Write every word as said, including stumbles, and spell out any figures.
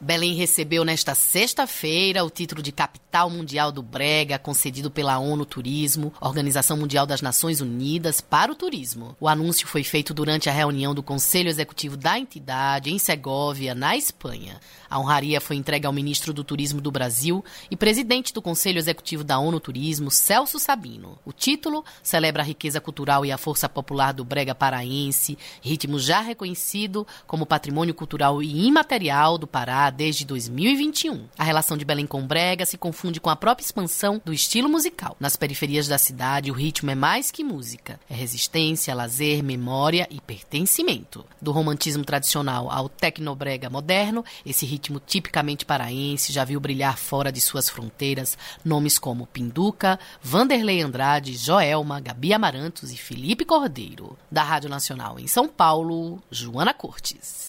Belém recebeu nesta sexta-feira o título de Capital Mundial do Brega, concedido pela ONU Turismo, Organização Mundial das Nações Unidas para o Turismo. O anúncio foi feito durante a reunião do Conselho Executivo da entidade em Segóvia, na Espanha. A honraria foi entregue ao ministro do Turismo do Brasil e presidente do Conselho Executivo da ONU Turismo, Celso Sabino. O título celebra a riqueza cultural e a força popular do brega paraense, ritmo já reconhecido como patrimônio cultural e imaterial do Pará desde dois mil e vinte e um. A relação de Belém com brega se confunde com a própria expansão do estilo musical. Nas periferias da cidade, o ritmo é mais que música. É resistência, lazer, memória e pertencimento. Do romantismo tradicional ao tecnobrega moderno, esse ritmo tipicamente paraense já viu brilhar fora de suas fronteiras nomes como Pinduca, Vanderlei Andrade, Joelma, Gabi Amarantos e Felipe Cordeiro. Da Rádio Nacional em São Paulo, Joana Cortes.